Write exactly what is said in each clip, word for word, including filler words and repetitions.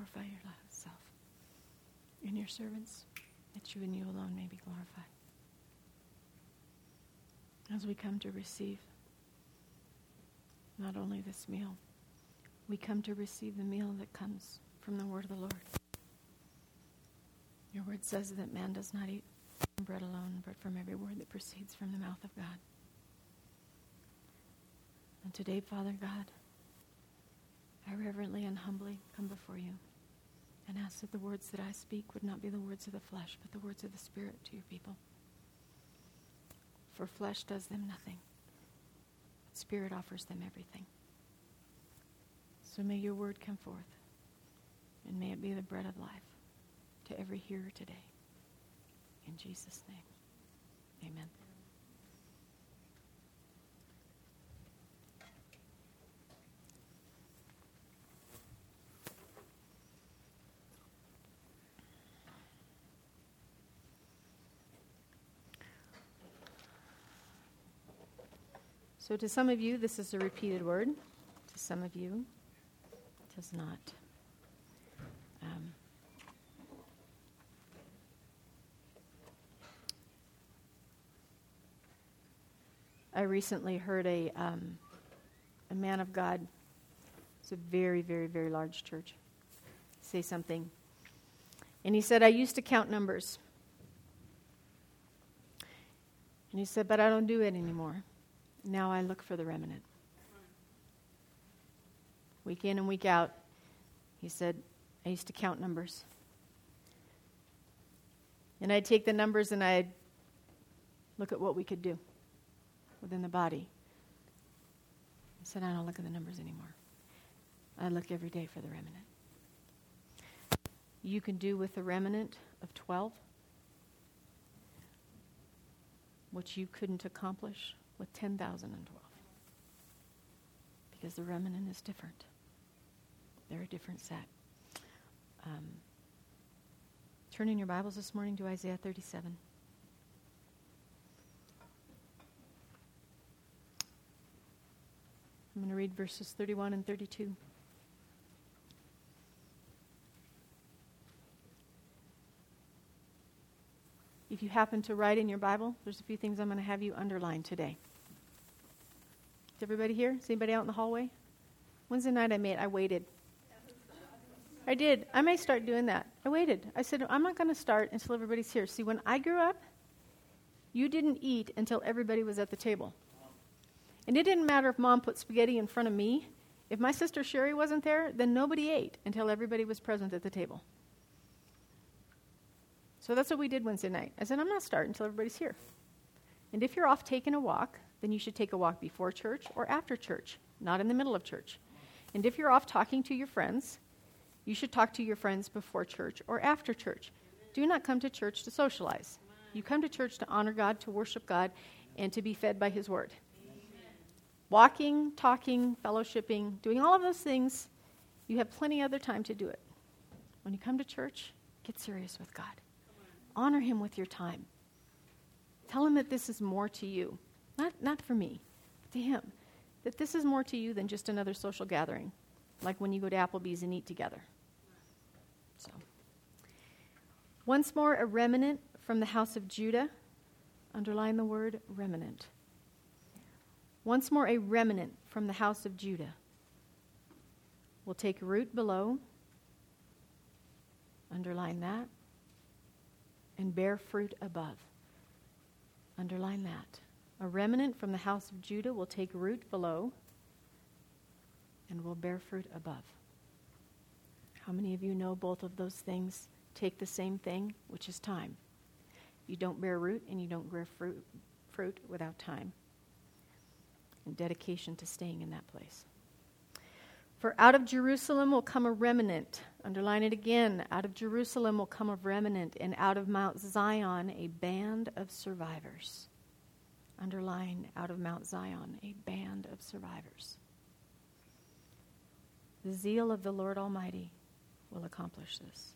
glorify yourself in your servants, that you and you alone may be glorified. As we come to receive not only this meal, we come to receive the meal that comes from the word of the Lord. Your word says that man does not eat from bread alone, but from every word that proceeds from the mouth of God. And today, Father God, I reverently and humbly come before you and ask that the words that I speak would not be the words of the flesh, but the words of the Spirit to your people. For flesh does them nothing. Spirit offers them everything. So may your word come forth, and may it be the bread of life to every hearer today. In Jesus' name, amen. So to some of you, this is a repeated word. To some of you, it does not. Um, I recently heard a um, a man of God, it's a very, very, very large church, say something. And he said, I used to count numbers. And he said, but I don't do it anymore. Now I look for the remnant. Week in and week out, he said, I used to count numbers. And I'd take the numbers and I'd look at what we could do within the body. He said, I don't look at the numbers anymore. I look every day for the remnant. You can do with the remnant of twelve what you couldn't accomplish with ten thousand twelve. Because the remnant is different. They're a different set. Um, turn in your Bibles this morning to Isaiah thirty-seven. I'm going to read verses thirty-one and thirty-two. If you happen to write in your Bible, there's a few things I'm going to have you underline today. Is everybody here? Is anybody out in the hallway? Wednesday night I made, I waited. I did. I may start doing that. I waited. I said, I'm not going to start until everybody's here. See, when I grew up, you didn't eat until everybody was at the table. And it didn't matter if Mom put spaghetti in front of me. If my sister Sherry wasn't there, then nobody ate until everybody was present at the table. So that's what we did Wednesday night. I said, I'm not starting until everybody's here. And if you're off taking a walk, then you should take a walk before church or after church, not in the middle of church. And if you're off talking to your friends, you should talk to your friends before church or after church. Do not come to church to socialize. You come to church to honor God, to worship God, and to be fed by His Word. Walking, talking, fellowshipping, doing all of those things, you have plenty other time to do it. When you come to church, get serious with God. Honor Him with your time. Tell Him that this is more to you. Not, not for me, but to Him. That this is more to you than just another social gathering, like when you go to Applebee's and eat together. So, once more, a remnant from the house of Judah. Underline the word remnant. Once more, a remnant from the house of Judah will take root below. Underline that. And bear fruit above. Underline that. A remnant from the house of Judah will take root below and will bear fruit above. How many of you know both of those things take the same thing, which is time? You don't bear root and you don't bear fruit, fruit without time and dedication to staying in that place. For out of Jerusalem will come a remnant. Underline it again. Out of Jerusalem will come a remnant, and out of Mount Zion a band of survivors. Underline, out of Mount Zion, a band of survivors. The zeal of the Lord Almighty will accomplish this.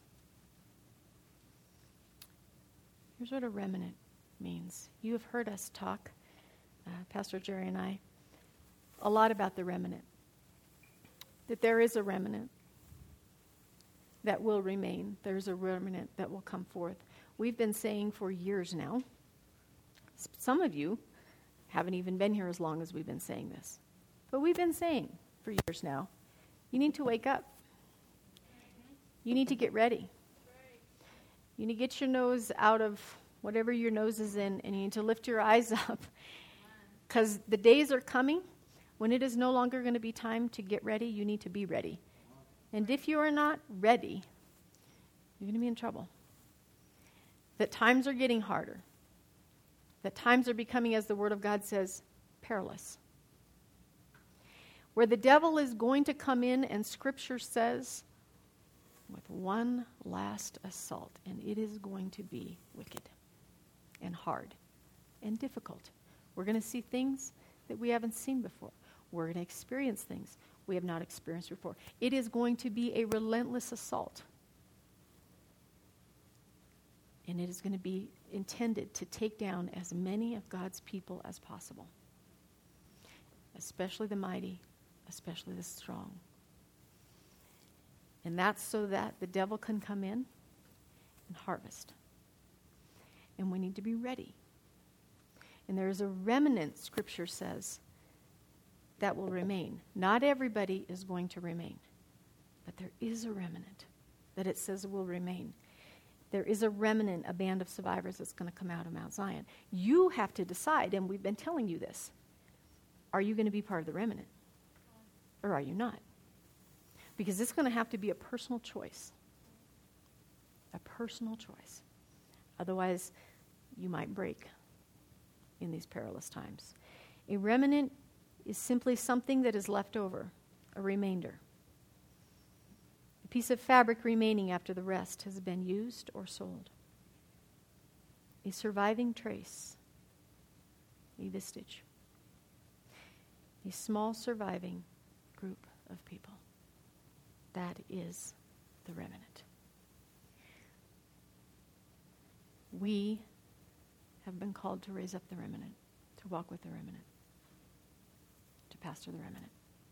Here's what a remnant means. You have heard us talk, uh, Pastor Jerry and I, a lot about the remnant. That there is a remnant. that will remain. There's a remnant that will come forth. We've been saying for years now, s- some of you haven't even been here as long as we've been saying this, but we've been saying for years now, you need to wake up. You need to get ready. You need to get your nose out of whatever your nose is in, and you need to lift your eyes up, because the days are coming when it is no longer going to be time to get ready. You need to be ready. And if you are not ready, you're going to be in trouble. That times are getting harder. That times are becoming, as the Word of God says, perilous. Where the devil is going to come in, and Scripture says, with one last assault, and it is going to be wicked and hard and difficult. We're going to see things that we haven't seen before. We're going to experience things we have not experienced before. It is going to be a relentless assault. And it is going to be intended to take down as many of God's people as possible, especially the mighty, especially the strong. And that's so that the devil can come in and harvest. And we need to be ready. And there is a remnant, Scripture says, that will remain. Not everybody is going to remain, but there is a remnant that it says will remain. There is a remnant, a band of survivors that's going to come out of Mount Zion. You have to decide, and we've been telling you this. Are you going to be part of the remnant? Or are you not? Because it's going to have to be a personal choice. A personal choice. Otherwise, you might break in these perilous times. A remnant is simply something that is left over, a remainder. A piece of fabric remaining after the rest has been used or sold. A surviving trace, a vestige. A small surviving group of people. That is the remnant. We have been called to raise up the remnant, to walk with the remnant, to pastor the remnant.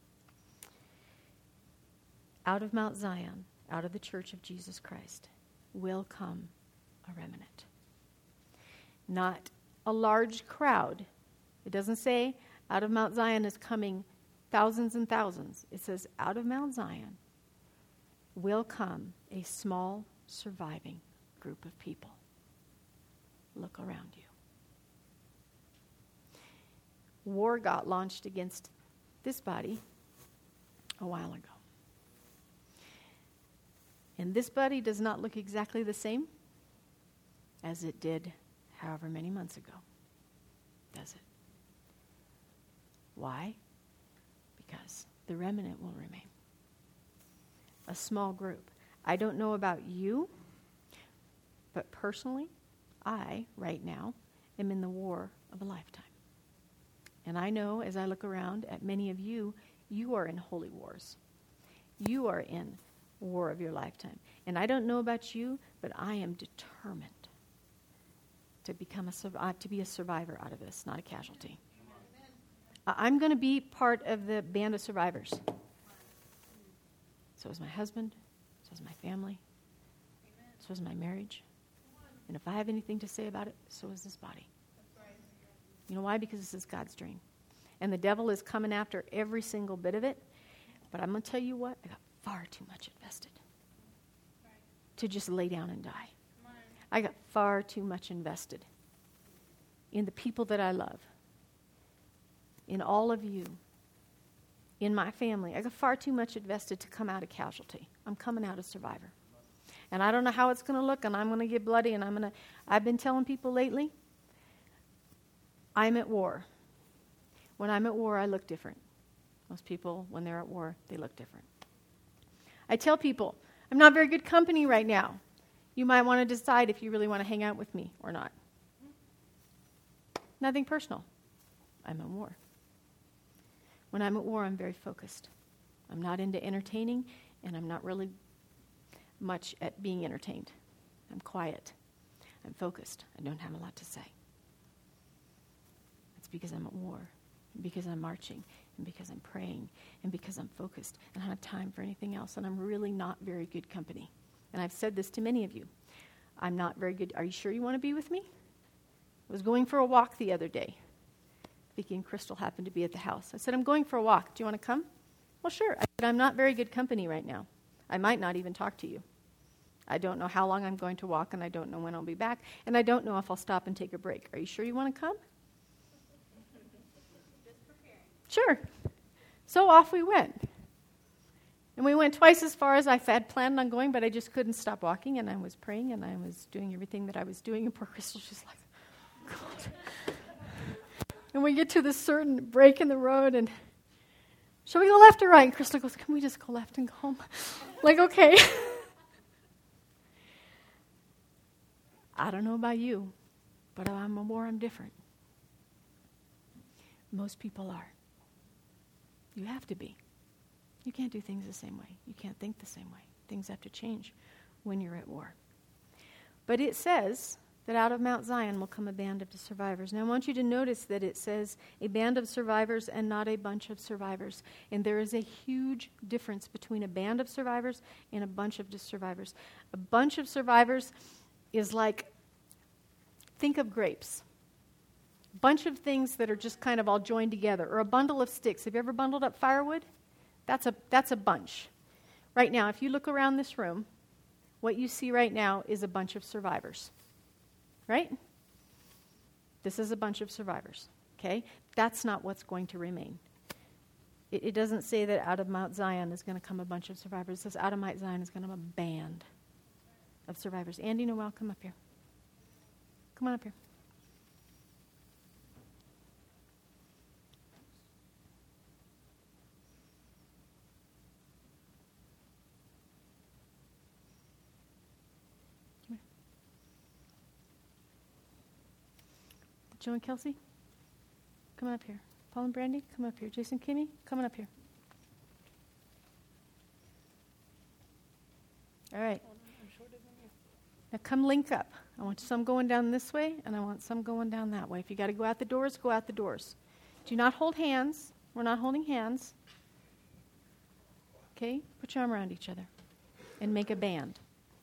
Out of Mount Zion, out of the church of Jesus Christ, will come a remnant. Not a large crowd. It doesn't say out of Mount Zion is coming thousands and thousands. It says out of Mount Zion will come a small surviving group of people. Look around you. War got launched against this body a while ago. And this body does not look exactly the same as it did however many months ago, does it? Why? Because the remnant will remain. A small group. I don't know about you, but personally, I, right now, am in the war of a lifetime. And I know as I look around at many of you, you are in holy wars. You are in war of your lifetime. And I don't know about you, but I am determined to become a sur- uh, to be a survivor out of this, not a casualty. Uh, I'm going to be part of the band of survivors. So is my husband, so is my family, so is my marriage. And if I have anything to say about it, so is this body. You know why? Because this is God's dream. And the devil is coming after every single bit of it. But I'm going to tell you what, I got far too much invested to just lay down and die. I got far too much invested in the people that I love, in all of you, in my family. I got far too much invested to come out a casualty. I'm coming out a survivor. And I don't know how it's going to look, and I'm going to get bloody, and I'm going to... I've been telling people lately, I'm at war. When I'm at war, I look different. Most people, when they're at war, they look different. I tell people, I'm not very good company right now. You might want to decide if you really want to hang out with me or not. Nothing personal. I'm at war. When I'm at war, I'm very focused. I'm not into entertaining, and I'm not really much at being entertained. I'm quiet. I'm focused. I don't have a lot to say. It's because I'm at war, and because I'm marching, and because I'm praying, and because I'm focused, and I don't have time for anything else, and I'm really not very good company. And I've said this to many of you. I'm not very good. Are you sure you want to be with me? I was going for a walk the other day. Vicki and Crystal happened to be at the house. I said, I'm going for a walk. Do you want to come? Well, sure. I said, I'm not very good company right now. I might not even talk to you. I don't know how long I'm going to walk, and I don't know when I'll be back, and I don't know if I'll stop and take a break. Are you sure you want to come? Just preparing. Sure. So off we went. And we went twice as far as I had planned on going, but I just couldn't stop walking, and I was praying, and I was doing everything that I was doing, and poor Crystal's just like, God. And we get to this certain break in the road, and shall we go left or right? And Crystal goes, can we just go left and go home? Like, okay. I don't know about you, but I'm aware I'm different. Most people are. You have to be. You can't do things the same way. You can't think the same way. Things have to change when you're at war. But it says that out of Mount Zion will come a band of survivors. Now I want you to notice that it says a band of survivors and not a bunch of survivors. And there is a huge difference between a band of survivors and a bunch of survivors. A bunch of survivors is like, think of grapes. A bunch of things that are just kind of all joined together. Or a bundle of sticks. Have you ever bundled up firewood? That's a that's a bunch. Right now, if you look around this room, what you see right now is a bunch of survivors. Right? This is a bunch of survivors. Okay? That's not what's going to remain. It, it doesn't say that out of Mount Zion is going to come a bunch of survivors. It says out of Mount Zion is going to come a band of survivors. Andy Noel, come up here. Come on up here. Joe and Kelsey, come on up here. Paul and Brandy, come up here. Jason Kinney, come on up here. All right. Now come link up. I want some going down this way, and I want some going down that way. If you got to go out the doors, go out the doors. Do not hold hands. We're not holding hands. Okay? Put your arm around each other and make a band.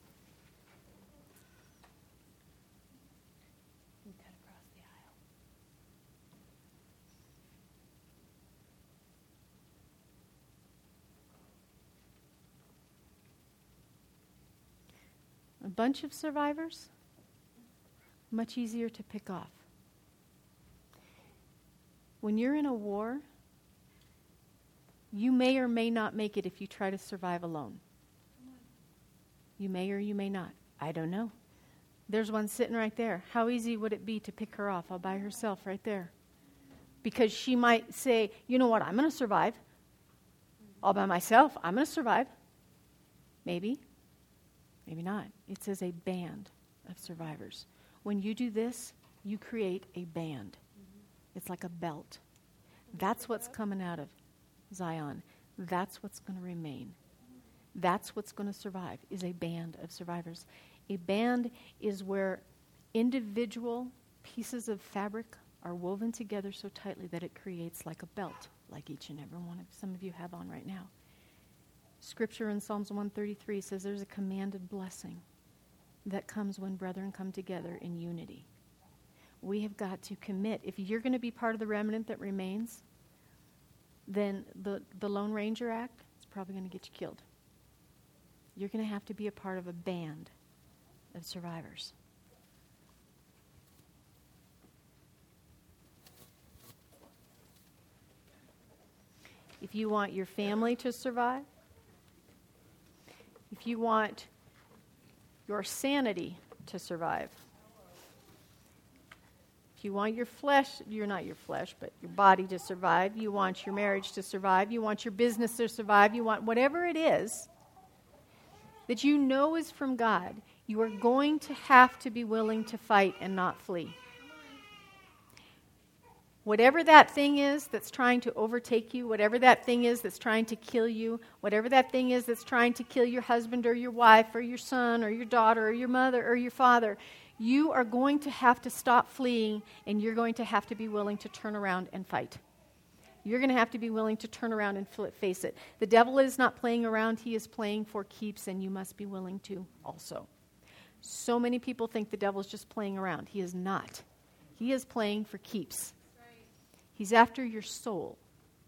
A bunch of survivors, much easier to pick off. When you're in a war, you may or may not make it if you try to survive alone. You may or you may not. I don't know. There's one sitting right there. How easy would it be to pick her off all by herself right there? Because she might say, you know what, I'm going to survive. All by myself, I'm going to survive. Maybe. Maybe not. It says a band of survivors. When you do this, you create a band. Mm-hmm. It's like a belt. That's what's coming out of Zion. That's what's going to remain. That's what's going to survive, is a band of survivors. A band is where individual pieces of fabric are woven together so tightly that it creates like a belt, like each and every one of some of you have on right now. Scripture in Psalms one thirty-three says there's a commanded blessing that comes when brethren come together in unity. We have got to commit. If you're going to be part of the remnant that remains, then the, the Lone Ranger Act is probably going to get you killed. You're going to have to be a part of a band of survivors. If you want your family to survive, if you want your sanity to survive, if you want your flesh, you're not your flesh, but your body to survive, you want your marriage to survive, you want your business to survive, you want whatever it is that you know is from God, you are going to have to be willing to fight and not flee. Whatever that thing is that's trying to overtake you, whatever that thing is that's trying to kill you, whatever that thing is that's trying to kill your husband or your wife or your son or your daughter or your mother or your father, you are going to have to stop fleeing, and you're going to have to be willing to turn around and fight. You're going to have to be willing to turn around and face it. The devil is not playing around. He is playing for keeps, and you must be willing to also. So many people think the devil is just playing around. He is not. He is playing for keeps. He's after your soul.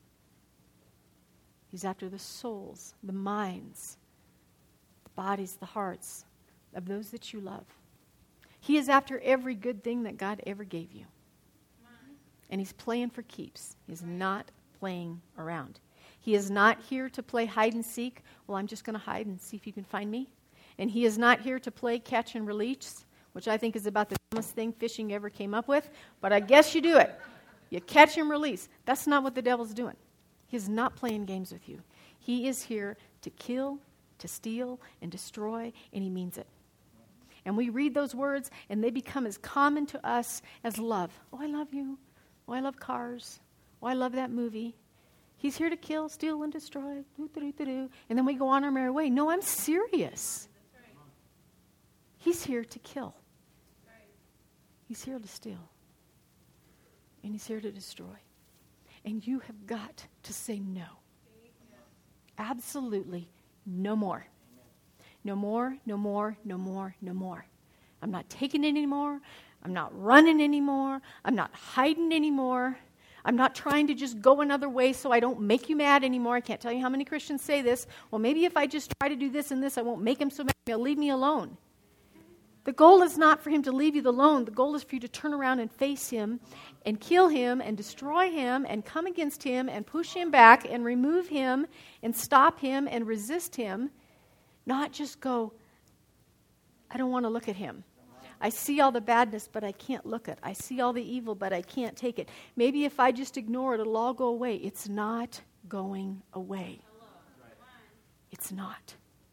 He's after the souls, the minds, the bodies, the hearts of those that you love. He is after every good thing that God ever gave you. And he's playing for keeps. He's not playing around. He is not here to play hide and seek. Well, I'm just going to hide and see if you can find me. And he is not here to play catch and release, which I think is about the dumbest thing fishing ever came up with. But I guess you do it. You catch and release. That's not what the devil's doing. He's not playing games with you. He is here to kill, to steal, and destroy, and he means it. And we read those words, and they become as common to us as love. Oh, I love you. Oh, I love cars. Oh, I love that movie. He's here to kill, steal, and destroy. And then we go on our merry way. No, I'm serious. He's here to kill. He's here to steal. And he's here to destroy. And you have got to say no. Absolutely no more. No more, no more, no more, no more. I'm not taking it anymore. I'm not running anymore. I'm not hiding anymore. I'm not trying to just go another way so I don't make you mad anymore. I can't tell you how many Christians say this. Well, maybe if I just try to do this and this, I won't make him so mad. He'll leave me alone. The goal is not for him to leave you alone. The goal is for you to turn around and face him and kill him and destroy him and come against him and push him back and remove him and stop him and resist him. Not just go, I don't want to look at him. I see all the badness, but I can't look at it. I see all the evil, but I can't take it. Maybe if I just ignore it, it'll all go away. It's not going away. It's not.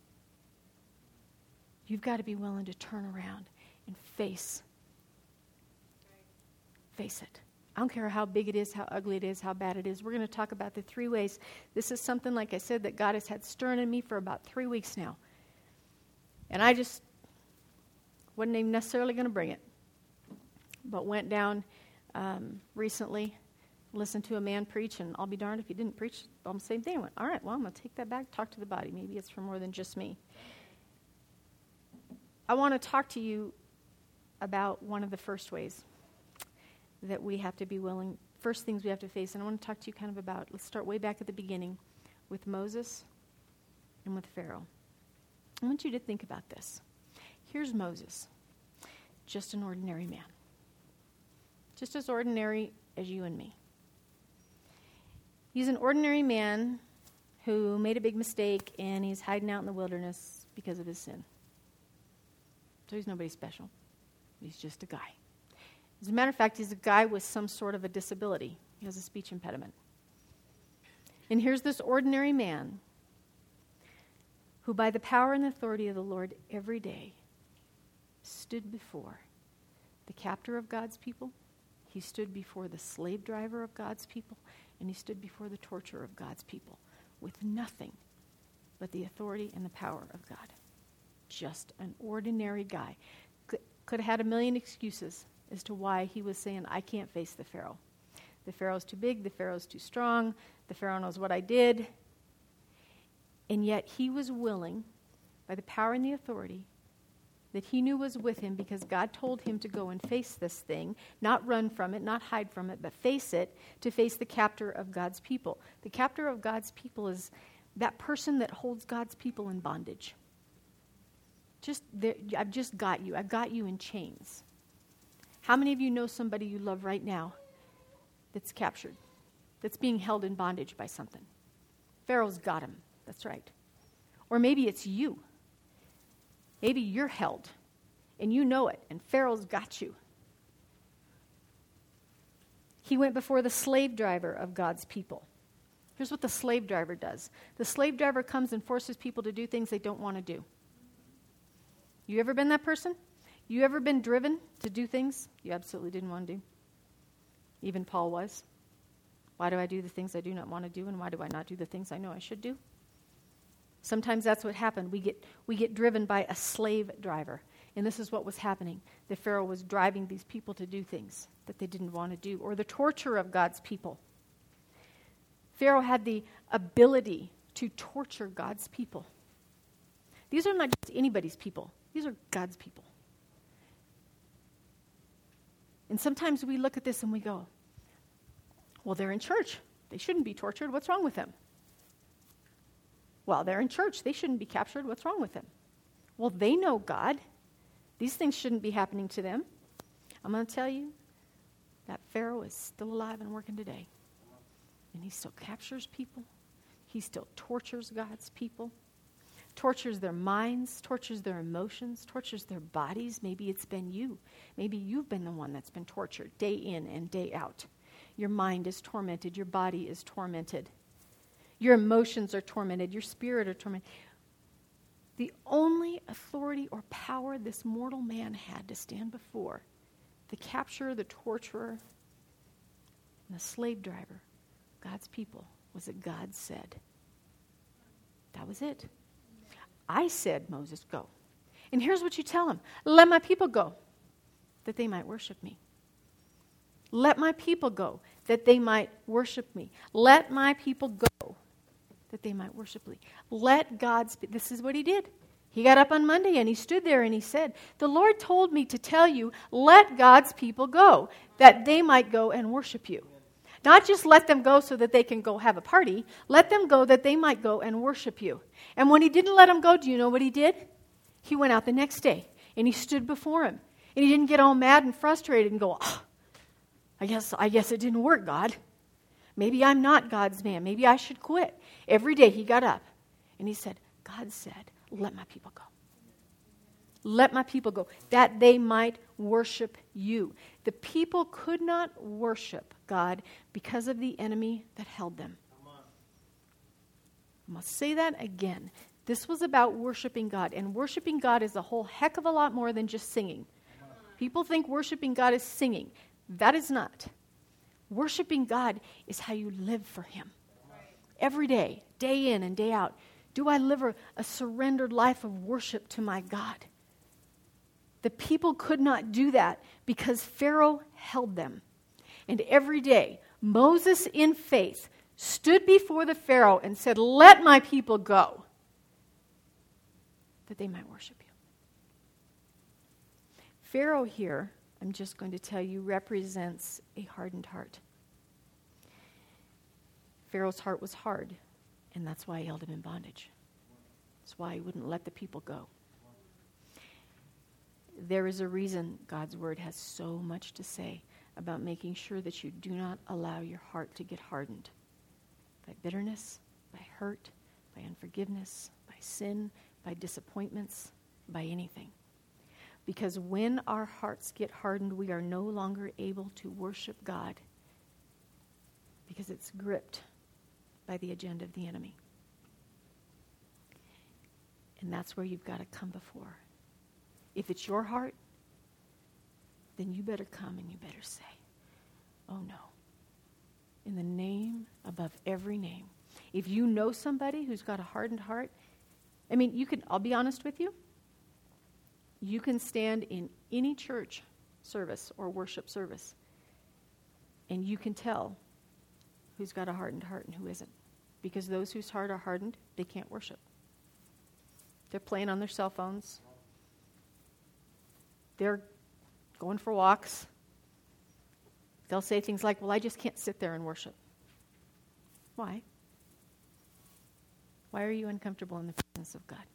You've got to be willing to turn around and face. Face it. I don't care how big it is, how ugly it is, how bad it is. We're going to talk about the three ways. This is something, like I said, that God has had stirring in me for about three weeks now. And I just wasn't even necessarily going to bring it. But went down um, recently, listened to a man preach, and I'll be darned if he didn't preach on the same thing. I went, all right, well, I'm going to take that back, talk to the body. Maybe it's for more than just me. I want to talk to you about one of the first ways that we have to be willing, first things we have to face. And I want to talk to you kind of about, let's start way back at the beginning with Moses and with Pharaoh. I want you to think about this. Here's Moses, just an ordinary man, just as ordinary as you and me. He's an ordinary man who made a big mistake, and he's hiding out in the wilderness because of his sin. So he's nobody special. He's just a guy. As a matter of fact, he's a guy with some sort of a disability. He has a speech impediment. And here's this ordinary man who, by the power and authority of the Lord every day, stood before the captor of God's people, he stood before the slave driver of God's people, and he stood before the torturer of God's people with nothing but the authority and the power of God. Just an ordinary guy. Could, could have had a million excuses as to why he was saying, I can't face the Pharaoh. The Pharaoh's too big, the Pharaoh's too strong, the Pharaoh knows what I did. And yet he was willing, by the power and the authority that he knew was with him, because God told him to go and face this thing, not run from it, not hide from it, but face it, to face the captor of God's people. The captor of God's people is that person that holds God's people in bondage. Just there, I've just got you. I've got you in chains. How many of you know somebody you love right now that's captured, that's being held in bondage by something? Pharaoh's got him. That's right. Or maybe it's you. Maybe you're held, and you know it, and Pharaoh's got you. He went before the slave driver of God's people. Here's what the slave driver does. The slave driver comes and forces people to do things they don't want to do. You ever been that person? You ever been driven to do things you absolutely didn't want to do? Even Paul was. Why do I do the things I do not want to do, and why do I not do the things I know I should do? Sometimes that's what happened. We get we get driven by a slave driver. And this is what was happening. The Pharaoh was driving these people to do things that they didn't want to do, or the torture of God's people. Pharaoh had the ability to torture God's people. These are not just anybody's people. These are God's people. And sometimes we look at this and we go, well, they're in church. They shouldn't be tortured. What's wrong with them? Well, they're in church. They shouldn't be captured. What's wrong with them? Well, they know God. These things shouldn't be happening to them. I'm going to tell you, that Pharaoh is still alive and working today. And he still captures people. He still tortures God's people. Tortures their minds, tortures their emotions, tortures their bodies. Maybe it's been you. Maybe you've been the one that's been tortured day in and day out. Your mind is tormented. Your body is tormented. Your emotions are tormented. Your spirit are tormented. The only authority or power this mortal man had to stand before the capturer, the torturer, and the slave driver, God's people, was that God said. That was it. I said, Moses, go. And here's what you tell him. Let my people go, that they might worship me. Let my people go, that they might worship me. Let my people go, that they might worship me. Let God's, this is what he did. He got up on Monday and he stood there and he said, the Lord told me to tell you, let God's people go, that they might go and worship you. Not just let them go so that they can go have a party. Let them go that they might go and worship you. And when he didn't let them go, do you know what he did? He went out the next day and he stood before him. And he didn't get all mad and frustrated and go, oh, I guess, I guess it didn't work, God. Maybe I'm not God's man. Maybe I should quit. Every day he got up and he said, God said, let my people go. Let my people go, that they might worship you. The people could not worship God because of the enemy that held them. I must say that again. This was about worshiping God, and worshiping God is a whole heck of a lot more than just singing. People think worshiping God is singing. That is not. Worshiping God is how you live for him. Every day, day in and day out, do I live a, a surrendered life of worship to my God? The people could not do that because Pharaoh held them. And every day, Moses in faith stood before the Pharaoh and said, let my people go, that they might worship you. Pharaoh here, I'm just going to tell you, represents a hardened heart. Pharaoh's heart was hard, and that's why he held him in bondage. That's why he wouldn't let the people go. There is a reason God's word has so much to say about making sure that you do not allow your heart to get hardened by bitterness, by hurt, by unforgiveness, by sin, by disappointments, by anything. Because when our hearts get hardened, we are no longer able to worship God because it's gripped by the agenda of the enemy. And that's where you've got to come before. If it's your heart, then you better come and you better say, oh no, in the name above every name. If you know somebody who's got a hardened heart, I mean, you can, I'll be honest with you, you can stand in any church service or worship service and you can tell who's got a hardened heart and who isn't. Because those whose heart are hardened, they can't worship. They're playing on their cell phones. They're going for walks. They'll say things like, well, I just can't sit there and worship. Why? Why are you uncomfortable in the presence of God?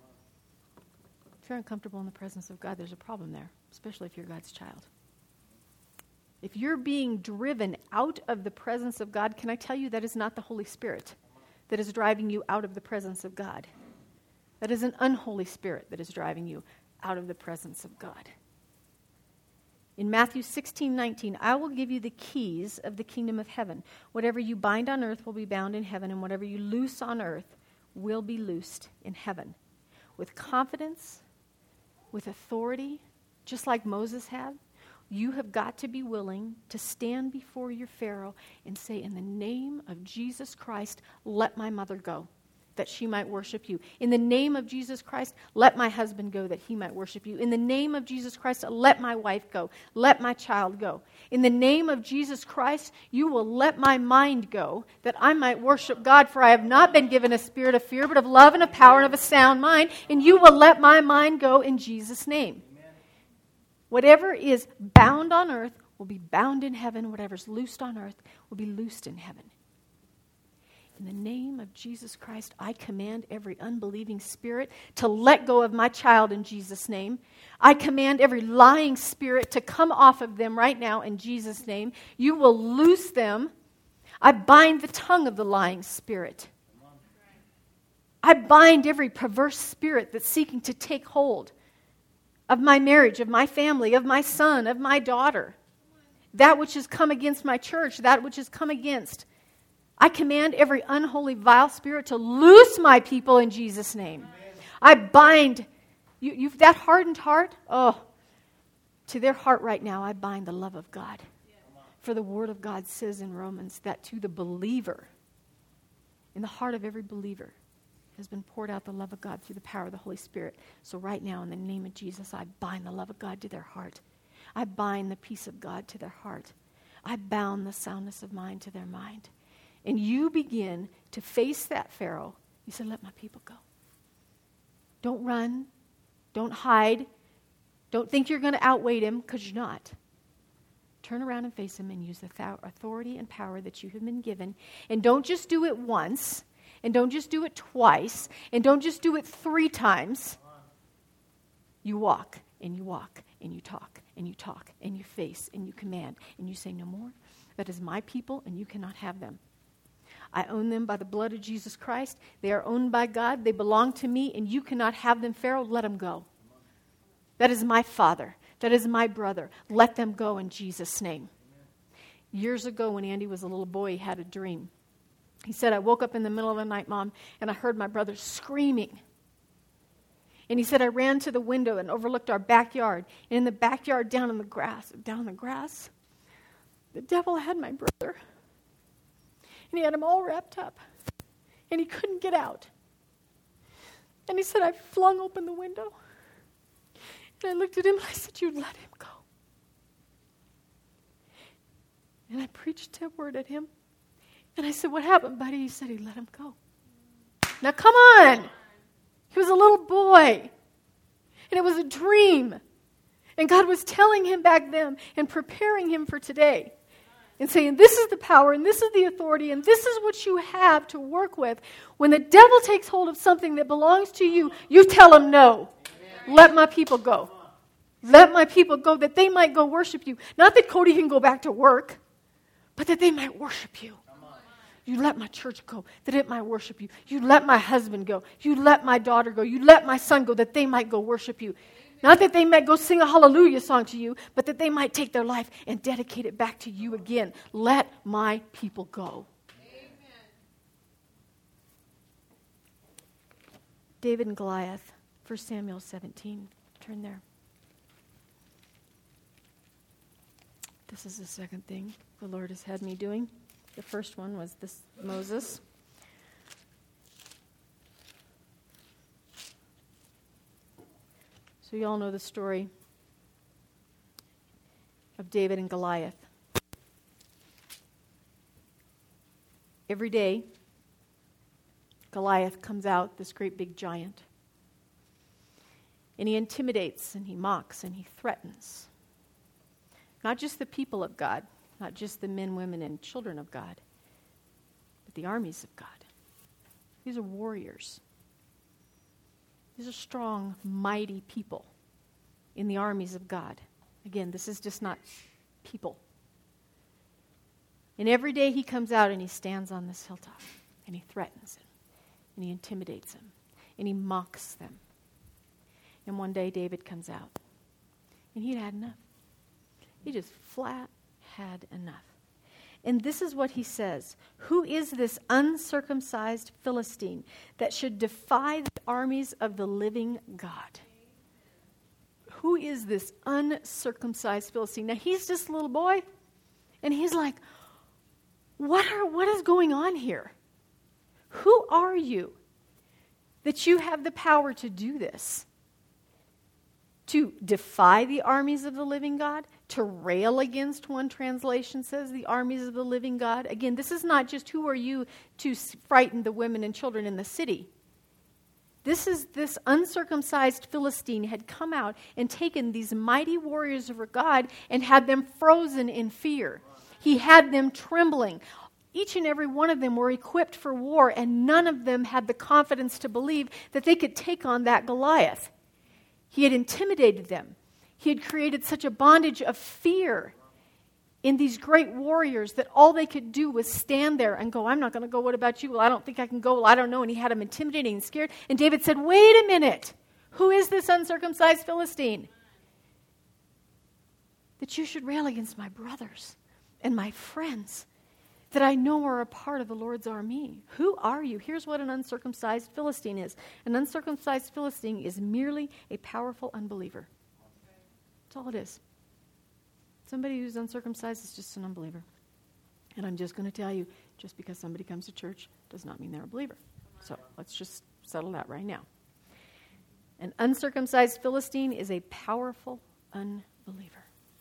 If you're uncomfortable in the presence of God, there's a problem there, especially if you're God's child. If you're being driven out of the presence of God, can I tell you that is not the Holy Spirit that is driving you out of the presence of God? That is an unholy spirit that is driving you out of the presence of God. In Matthew sixteen nineteen, I will give you the keys of the kingdom of heaven. Whatever you bind on earth will be bound in heaven, and whatever you loose on earth will be loosed in heaven. With confidence, with authority, just like Moses had, you have got to be willing to stand before your Pharaoh and say, in the name of Jesus Christ, let my mother go. that she might worship you. In the name of Jesus Christ, let my husband go that he might worship you. In the name of Jesus Christ, let my wife go. Let my child go. In the name of Jesus Christ, you will let my mind go that I might worship God, for I have not been given a spirit of fear, but of love and of power and of a sound mind, and you will let my mind go in Jesus' name. Amen. Whatever is bound on earth will be bound in heaven. Whatever's loosed on earth will be loosed in heaven. In the name of Jesus Christ, I command every unbelieving spirit to let go of my child in Jesus' name. I command every lying spirit to come off of them right now in Jesus' name. You will loose them. I bind the tongue of the lying spirit. I bind every perverse spirit that's seeking to take hold of my marriage, of my family, of my son, of my daughter. That which has come against my church, that which has come against. I command every unholy, vile spirit to loose my people in Jesus' name. Amen. I bind, you, you've that hardened heart, oh, to their heart right now, I bind the love of God. Yeah. For the Word of God says in Romans that to the believer, in the heart of every believer, has been poured out the love of God through the power of the Holy Spirit. So right now, in the name of Jesus, I bind the love of God to their heart. I bind the peace of God to their heart. I bound the soundness of mind to their mind. And you begin to face that Pharaoh. You say, let my people go. Don't run. Don't hide. Don't think you're going to outweigh him, because you're not. Turn around and face him and use the th- authority and power that you have been given. And don't just do it once. And don't just do it twice. And don't just do it three times. You walk and you walk and you talk and you talk and you face and you command. And you say, no more. That is my people and you cannot have them. I own them by the blood of Jesus Christ. They are owned by God. They belong to me, and you cannot have them. Pharaoh, let them go. That is my father. That is my brother. Let them go in Jesus' name. Years ago, when Andy was a little boy, he had a dream. He said, I woke up in the middle of the night, Mom, and I heard my brother screaming. And he said, I ran to the window and overlooked our backyard. And in the backyard, down in the grass, down in the grass, the devil had my brother. And he had him all wrapped up. And he couldn't get out. And he said, I flung open the window. And I looked at him and I said, you let him go. And I preached a word at him. And I said, what happened, buddy? He said he let him go. Now come on. He was a little boy. And it was a dream. And God was telling him back then and preparing him for today. And saying, this is the power, and this is the authority, and this is what you have to work with. When the devil takes hold of something that belongs to you, you tell him no. Amen. Let my people go. Let my people go, that they might go worship you. Not that Cody can go back to work, but that they might worship you. You let my church go, that it might worship you. You let my husband go. You let my daughter go. You let my son go, that they might go worship you. Not that they might go sing a hallelujah song to you, but that they might take their life and dedicate it back to you again. Let my people go. Amen. David and Goliath, First Samuel seventeen. Turn there. This is the second thing the Lord has had me doing. The first one was this Moses. So you all know the story of David and Goliath. Every day, Goliath comes out, this great big giant. And he intimidates and he mocks and he threatens. Not just the people of God, not just the men, women, and children of God, but the armies of God. These are warriors. These are strong, mighty people in the armies of God. Again, this is just not people. And every day he comes out and he stands on this hilltop and he threatens them and he intimidates them and he mocks them. And one day David comes out and he'd had enough. He just flat had enough. And this is what he says. Who is this uncircumcised Philistine that should defy the armies of the living God? Who is this uncircumcised Philistine? Now he's just a little boy. And he's like, what are what is going on here? Who are you that you have the power to do this. To defy the armies of the living God, to rail against, one translation says, the armies of the living God. Again, this is not just who are you to frighten the women and children in the city. This is this uncircumcised Philistine had come out and taken these mighty warriors of God and had them frozen in fear. He had them trembling. Each and every one of them were equipped for war, and none of them had the confidence to believe that they could take on that Goliath. He had intimidated them. He had created such a bondage of fear in these great warriors that all they could do was stand there and go, I'm not going to go. What about you? Well, I don't think I can go. Well, I don't know. And he had them intimidating and scared. And David said, wait a minute. Who is this uncircumcised Philistine? That you should rail against my brothers and my friends that I know are a part of the Lord's army. Who are you? Here's what an uncircumcised Philistine is. An uncircumcised Philistine is merely a powerful unbeliever. That's all it is. Somebody who's uncircumcised is just an unbeliever. And I'm just going to tell you, just because somebody comes to church does not mean they're a believer. So let's just settle that right now. An uncircumcised Philistine is a powerful unbeliever.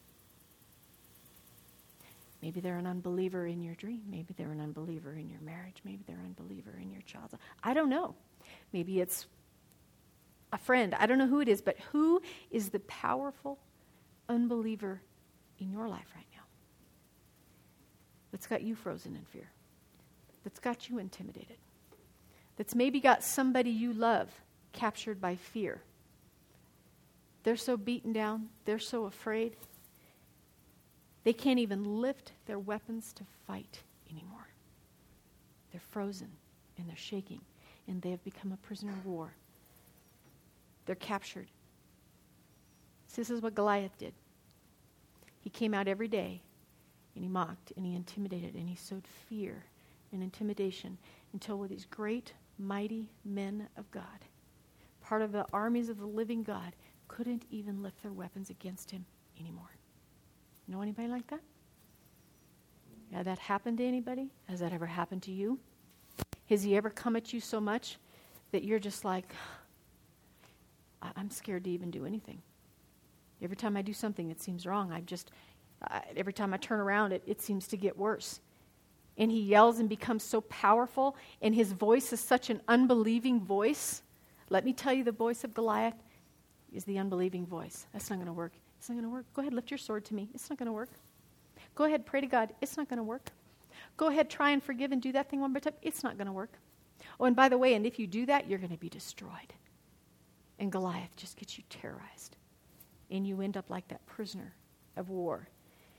Maybe they're an unbeliever in your dream. Maybe they're an unbeliever in your marriage. Maybe they're an unbeliever in your child's life. I don't know. Maybe it's a friend. I don't know who it is, but who is the powerful unbeliever in your life right now that's got you frozen in fear, that's got you intimidated, that's maybe got somebody you love captured by fear? They're so beaten down. They're so afraid. They can't even lift their weapons to fight anymore. They're frozen and they're shaking, and they have become a prisoner of war. They're captured. So this is what Goliath did. He came out every day and he mocked and he intimidated and he sowed fear and intimidation until with these great, mighty men of God, part of the armies of the living God, couldn't even lift their weapons against him anymore. Know anybody like that? Yeah, that happened to anybody? Has that ever happened to you? Has he ever come at you so much that you're just like, I- I'm scared to even do anything? Every time I do something, it seems wrong. I just, uh, every time I turn around, it, it seems to get worse. And he yells and becomes so powerful, and his voice is such an unbelieving voice. Let me tell you, the voice of Goliath is the unbelieving voice. That's not going to work. It's not going to work. Go ahead, lift your sword to me. It's not going to work. Go ahead, pray to God. It's not going to work. Go ahead, try and forgive and do that thing one more time. It's not going to work. Oh, and by the way, and if you do that, you're going to be destroyed. And Goliath just gets you terrorized. And you end up like that prisoner of war.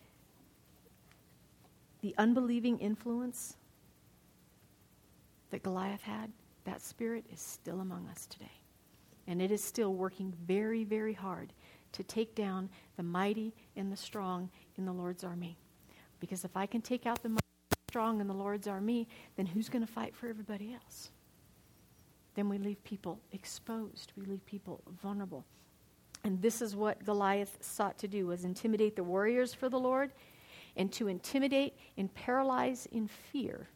The unbelieving influence that Goliath had, that spirit is still among us today. And it is still working very, very hard to take down the mighty and the strong in the Lord's army. Because if I can take out the mighty and the strong in the Lord's army, then who's going to fight for everybody else? Then we leave people exposed. We leave people vulnerable. And this is what Goliath sought to do, was intimidate the warriors for the Lord, and to intimidate and paralyze in fear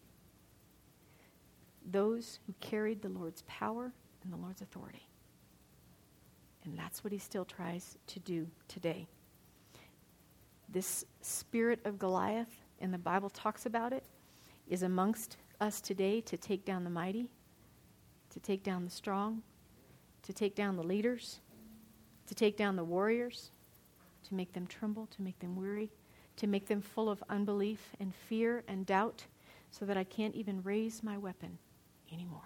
those who carried the Lord's power and the Lord's authority. And that's what he still tries to do today. This spirit of Goliath, and the Bible talks about it, is amongst us today to take down the mighty, to take down the strong, to take down the leaders, to take down the warriors, to make them tremble, to make them weary, to make them full of unbelief and fear and doubt, so that I can't even raise my weapon anymore.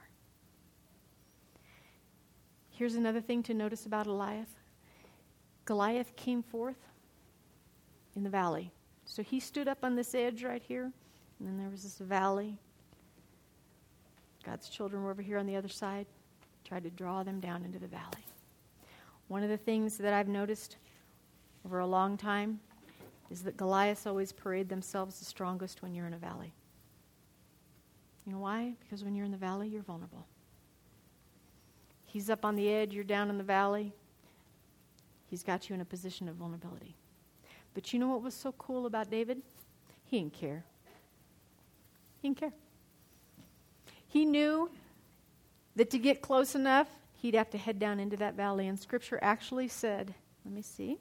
Here's another thing to notice about Goliath. Goliath came forth in the valley. So he stood up on this edge right here, and then there was this valley. God's children were over here on the other side, tried to draw them down into the valley. One of the things that I've noticed over a long time is that Goliaths always parade themselves the strongest when you're in a valley. You know why? Because when you're in the valley, you're vulnerable. He's up on the edge, you're down in the valley. He's got you in a position of vulnerability. But you know what was so cool about David? He didn't care. He didn't care. He knew that to get close enough, he'd have to head down into that valley. And Scripture actually said, let me see.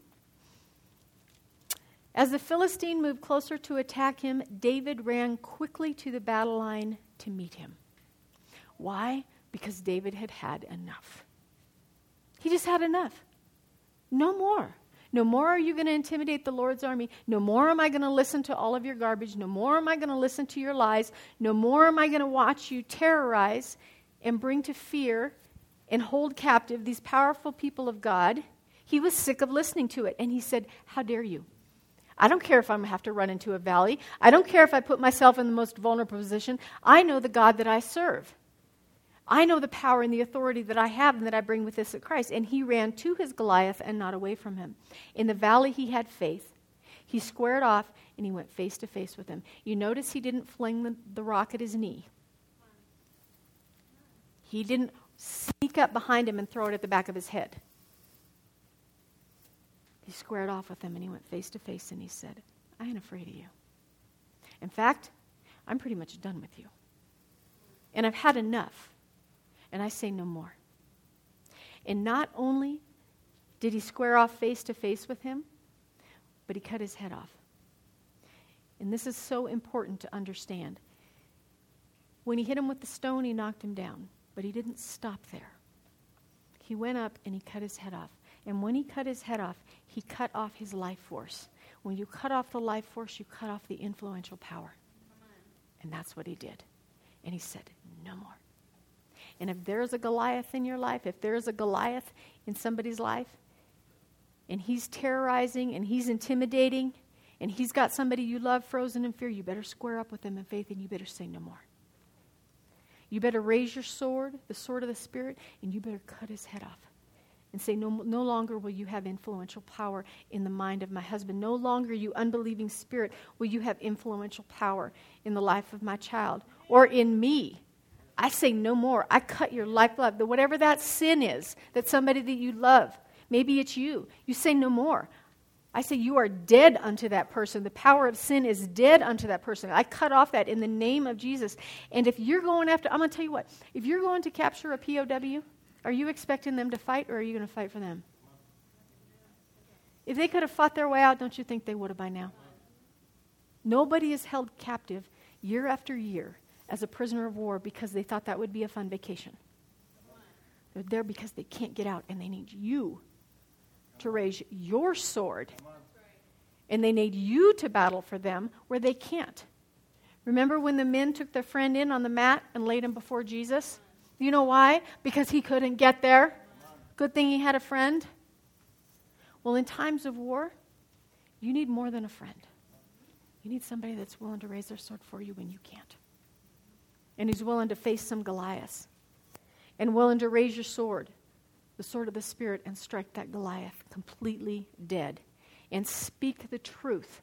As the Philistine moved closer to attack him, David ran quickly to the battle line to meet him. Why? Because David had had enough. He just had enough. No more. No more are you going to intimidate the Lord's army. No more am I going to listen to all of your garbage. No more am I going to listen to your lies. No more am I going to watch you terrorize and bring to fear and hold captive these powerful people of God. He was sick of listening to it. And he said, how dare you? I don't care if I'm going to have to run into a valley. I don't care if I put myself in the most vulnerable position. I know the God that I serve. I know the power and the authority that I have and that I bring with this at Christ. And he ran to his Goliath and not away from him. In the valley, he had faith. He squared off and he went face to face with him. You notice he didn't fling the, the rock at his knee. He didn't sneak up behind him and throw it at the back of his head. He squared off with him and he went face to face and he said, I ain't afraid of you. In fact, I'm pretty much done with you. And I've had enough. And I say no more. And not only did he square off face to face with him, but he cut his head off. And this is so important to understand. When he hit him with the stone, he knocked him down. But he didn't stop there. He went up and he cut his head off. And when he cut his head off, he cut off his life force. When you cut off the life force, you cut off the influential power. And that's what he did. And he said, no more. And if there's a Goliath in your life, if there's a Goliath in somebody's life, and he's terrorizing and he's intimidating, and he's got somebody you love frozen in fear, you better square up with him in faith and you better say no more. You better raise your sword, the sword of the Spirit, and you better cut his head off. And say, no, no longer will you have influential power in the mind of my husband. No longer, you unbelieving spirit, will you have influential power in the life of my child or in me. I say no more. I cut your lifeblood. Whatever that sin is, that somebody that you love, maybe it's you. You say no more. I say you are dead unto that person. The power of sin is dead unto that person. I cut off that in the name of Jesus. And if you're going after, I'm going to tell you what, if you're going to capture a P O W, are you expecting them to fight, or are you going to fight for them? If they could have fought their way out, don't you think they would have by now? Nobody is held captive year after year as a prisoner of war because they thought that would be a fun vacation. They're there because they can't get out, and they need you to raise your sword. And they need you to battle for them where they can't. Remember when the men took their friend in on the mat and laid him before Jesus? You know why? Because he couldn't get there. Good thing he had a friend. Well, in times of war, you need more than a friend. You need somebody that's willing to raise their sword for you when you can't. And who's willing to face some Goliaths. And willing to raise your sword, the sword of the Spirit, and strike that Goliath completely dead. And speak the truth.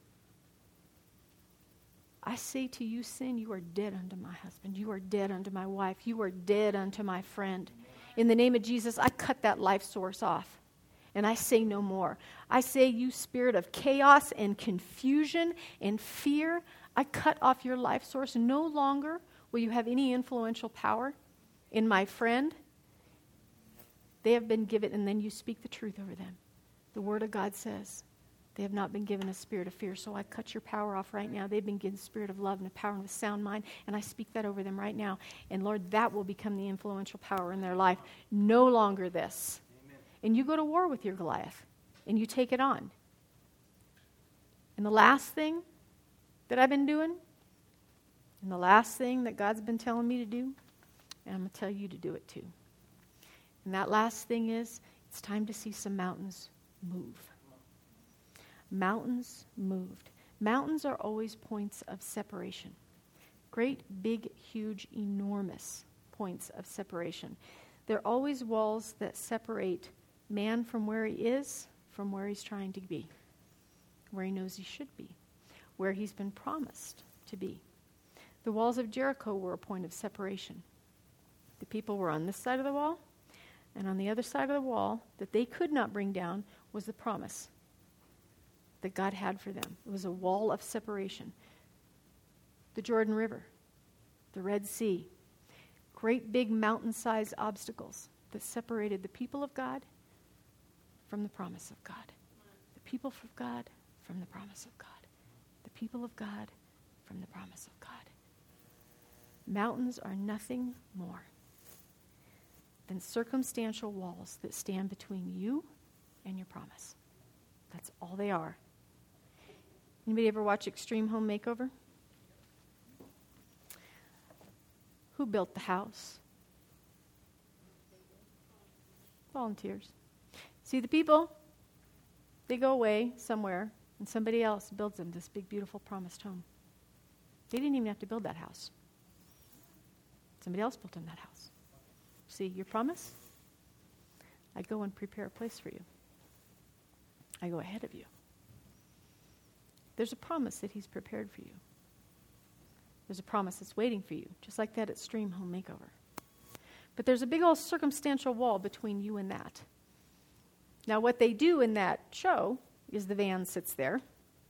I say to you, sin, you are dead unto my husband. You are dead unto my wife. You are dead unto my friend. In the name of Jesus, I cut that life source off. And I say no more. I say, you spirit of chaos and confusion and fear, I cut off your life source. No longer will you have any influential power in my friend. They have been given, and then you speak the truth over them. The Word of God says, they have not been given a spirit of fear, so I cut your power off right now. They've been given a spirit of love and a power and a sound mind, and I speak that over them right now. And Lord, that will become the influential power in their life. No longer this. Amen. And you go to war with your Goliath, and you take it on. And the last thing that I've been doing, and the last thing that God's been telling me to do, and I'm going to tell you to do it too. And that last thing is, it's time to see some mountains move. Mountains moved. Mountains are always points of separation. Great, big, huge, enormous points of separation. They're always walls that separate man from where he is, from where he's trying to be, where he knows he should be, where he's been promised to be. The walls of Jericho were a point of separation. The people were on this side of the wall, and on the other side of the wall that they could not bring down was the promise that God had for them. It was a wall of separation. The Jordan River, the Red Sea, great big mountain-sized obstacles that separated the people of God from the promise of God. The people of God from the promise of God. The people of God from the promise of God. Mountains are nothing more than circumstantial walls that stand between you and your promise. That's all they are. Anybody ever watch Extreme Home Makeover? Who built the house? Volunteers. See, the people, they go away somewhere, and somebody else builds them this big, beautiful, promised home. They didn't even have to build that house. Somebody else built them that house. See, your promise? I go and prepare a place for you. I go ahead of you. There's a promise that he's prepared for you. There's a promise that's waiting for you, just like that Extreme Home Makeover. But there's a big old circumstantial wall between you and that. Now, what they do in that show is the van sits there,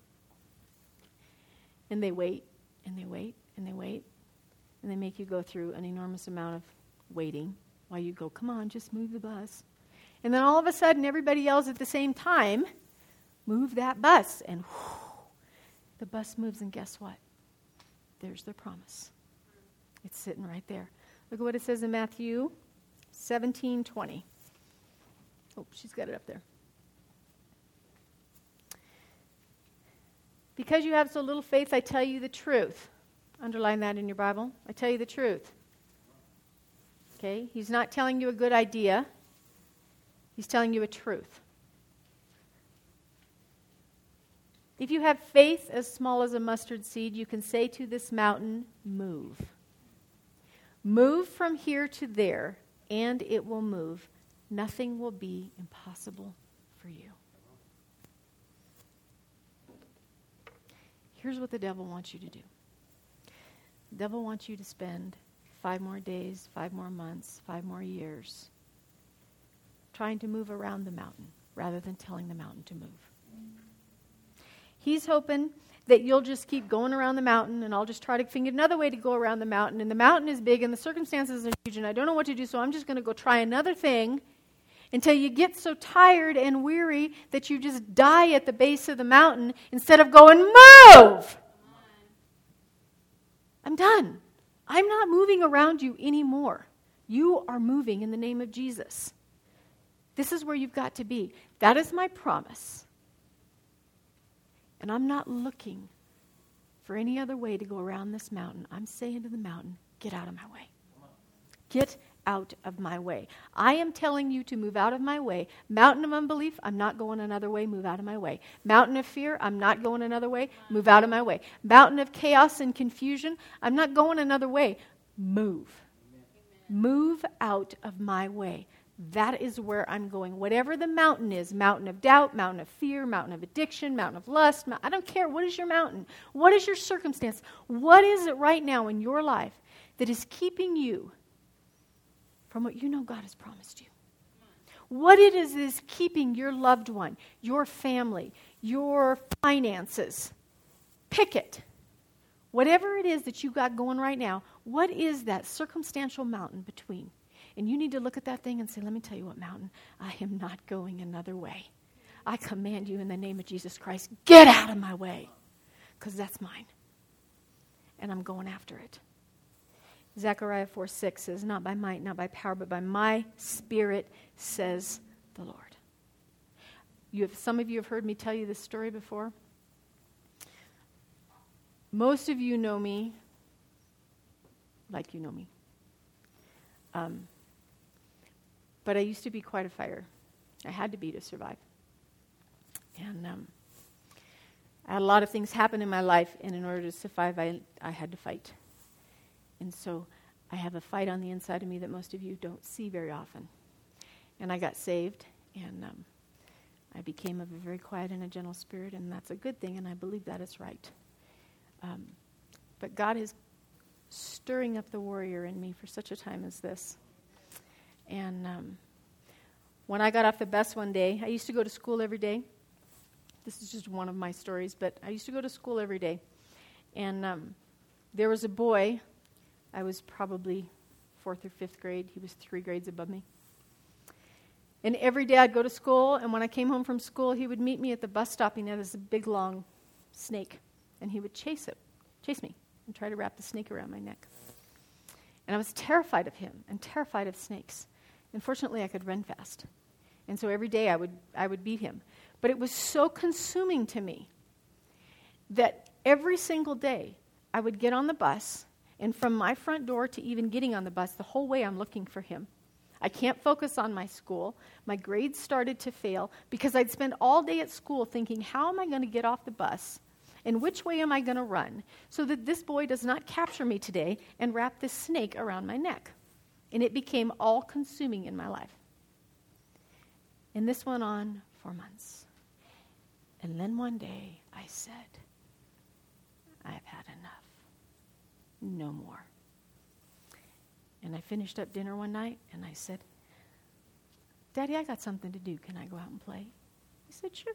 and they wait, and they wait, and they wait, and they make you go through an enormous amount of waiting while you go, come on, just move the bus. And then all of a sudden, everybody yells at the same time, move that bus. And whew, the bus moves, and guess what? There's their promise. It's sitting right there. Look at what it says in Matthew seventeen twenty. Oh, she's got it up there. Because you have so little faith, I tell you the truth. Underline that in your Bible. I tell you the truth. Okay? He's not telling you a good idea. He's telling you a truth. If you have faith as small as a mustard seed, you can say to this mountain, move. Move from here to there, and it will move. Nothing will be impossible for you. Here's what the devil wants you to do. The devil wants you to spend five more days, five more months, five more years trying to move around the mountain rather than telling the mountain to move. He's hoping that you'll just keep going around the mountain, and I'll just try to figure another way to go around the mountain. And the mountain is big, and the circumstances are huge, and I don't know what to do, so I'm just going to go try another thing until you get so tired and weary that you just die at the base of the mountain instead of going, move! I'm done. I'm not moving around you anymore. You are moving in the name of Jesus. This is where you've got to be. That is my promise. And I'm not looking for any other way to go around this mountain. I'm saying to the mountain, get out of my way. Get out of my way. I am telling you to move out of my way. Mountain of unbelief, I'm not going another way, move out of my way. Mountain of fear, I'm not going another way, move out of my way. Mountain of chaos and confusion, I'm not going another way, move. Amen. Move out of my way. That is where I'm going. Whatever the mountain is, mountain of doubt, mountain of fear, mountain of addiction, mountain of lust, I don't care. What is your mountain? What is your circumstance? What is it right now in your life that is keeping you from what you know God has promised you? What it is that is keeping your loved one, your family, your finances? Pick it. Whatever it is that you got going right now, what is that circumstantial mountain between? And you need to look at that thing and say, let me tell you what, mountain, I am not going another way. I command you in the name of Jesus Christ, get out of my way, because that's mine. And I'm going after it. Zechariah four six says, not by might, not by power, but by my Spirit, says the Lord. You have, some of you have heard me tell you this story before. Most of you know me like you know me. Um, but I used to be quite a fighter. I had to be to survive. And um, I had a lot of things happen in my life, and in order to survive, I, I had to fight. And so I have a fight on the inside of me that most of you don't see very often. And I got saved, and um, I became of a very quiet and a gentle spirit, and that's a good thing, and I believe that is right. Um, but God is stirring up the warrior in me for such a time as this. And um, when I got off the bus one day, I used to go to school every day. This is just one of my stories, but I used to go to school every day. And um, there was a boy, I was probably fourth or fifth grade. He was three grades above me. And every day I'd go to school, and when I came home from school, he would meet me at the bus stop, and he had this big, long snake, and he would chase it, chase me, and try to wrap the snake around my neck. And I was terrified of him and terrified of snakes. And fortunately, I could run fast. And so every day I would I would beat him. But it was so consuming to me that every single day I would get on the bus, and from my front door to even getting on the bus, the whole way I'm looking for him. I can't focus on my school. My grades started to fail because I'd spend all day at school thinking, how am I going to get off the bus? And which way am I going to run so that this boy does not capture me today and wrap this snake around my neck? And it became all-consuming in my life. And this went on for months. And then one day I said, I've had enough. No more. And I finished up dinner one night, and I said, Daddy, I got something to do. Can I go out and play? He said, sure.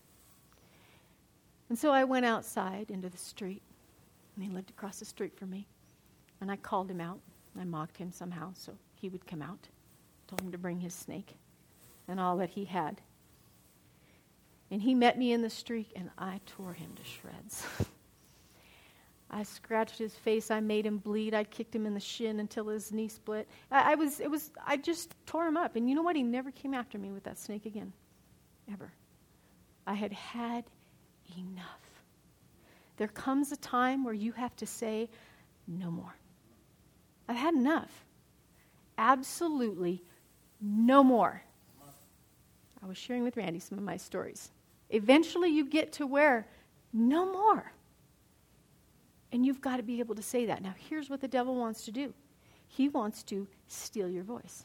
And so I went outside into the street, and he lived across the street from me. And I called him out. I mocked him somehow so he would come out. Told him to bring his snake and all that he had. And he met me in the street, and I tore him to shreds. I scratched his face. I made him bleed. I kicked him in the shin until his knee split. I, I was, it was, I just tore him up. And you know what? He never came after me with that snake again. Ever. I had had enough. There comes a time where you have to say, no more. I've had enough. Absolutely no more. I was sharing with Randy some of my stories. Eventually you get to where, no more. And you've got to be able to say that. Now, here's what the devil wants to do. He wants to steal your voice.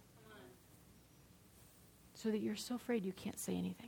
So that you're so afraid you can't say anything.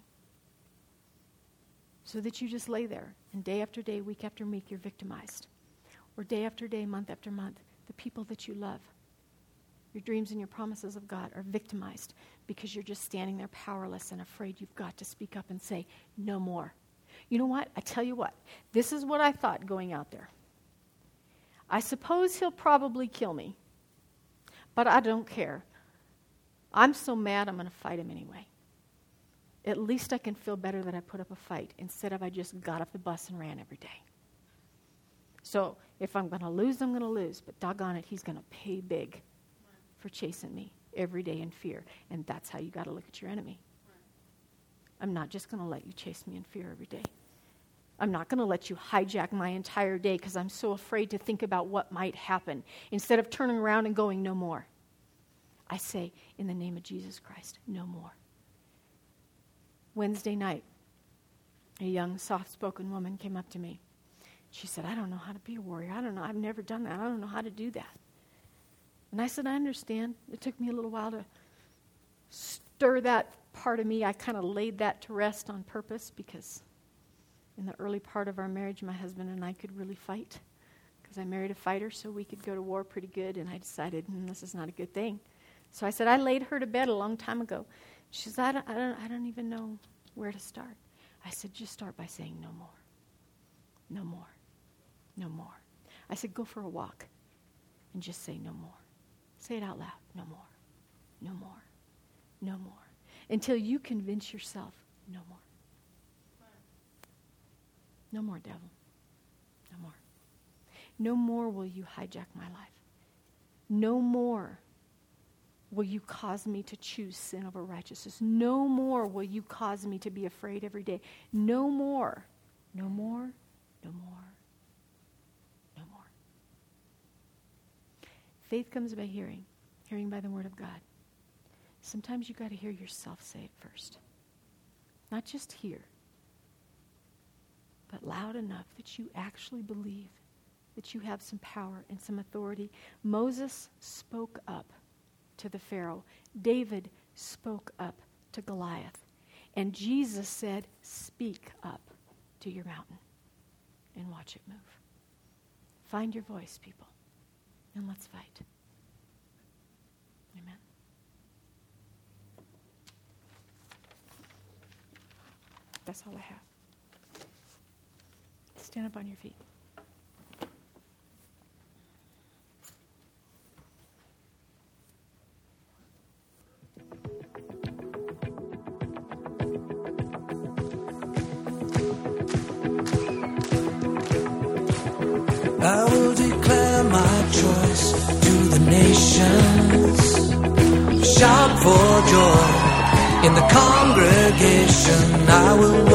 So that you just lay there, and day after day, week after week, you're victimized. Or day after day, month after month, the people that you love, your dreams and your promises of God are victimized because you're just standing there powerless and afraid you've got to speak up and say, no more. You know what? I tell you what. This is what I thought going out there. I suppose he'll probably kill me, but I don't care. I'm so mad I'm going to fight him anyway. At least I can feel better that I put up a fight instead of I just got off the bus and ran every day. So if I'm going to lose, I'm going to lose, but doggone it, he's going to pay big for chasing me every day in fear. And that's how you got to look at your enemy. I'm not just going to let you chase me in fear every day. I'm not going to let you hijack my entire day because I'm so afraid to think about what might happen. Instead of turning around and going, no more. I say, in the name of Jesus Christ, no more. Wednesday night, a young, soft-spoken woman came up to me. She said, I don't know how to be a warrior. I don't know. I've never done that. I don't know how to do that. And I said, I understand. It took me a little while to stir that part of me. I kind of laid that to rest on purpose because in the early part of our marriage, my husband and I could really fight because I married a fighter, so we could go to war pretty good, and I decided, mm, this is not a good thing. So I said, I laid her to bed a long time ago. She said, I don't, I don't, I don't even know where to start. I said, just start by saying no more. No more. No more. I said, go for a walk and just say no more. Say it out loud. No more. No more. No more. Until you convince yourself, no more. No more, devil. No more. No more will you hijack my life. No more will you cause me to choose sin over righteousness. No more will you cause me to be afraid every day. No more. No more. No more. No more. Faith comes by hearing. Hearing by the word of God. Sometimes you got to hear yourself say it first. Not just hear, but loud enough that you actually believe that you have some power and some authority. Moses spoke up to the Pharaoh. David spoke up to Goliath. And Jesus said, speak up to your mountain and watch it move. Find your voice, people, and let's fight. Amen. That's all I have. Stand up on your feet. nations shout for joy in the congregation. I will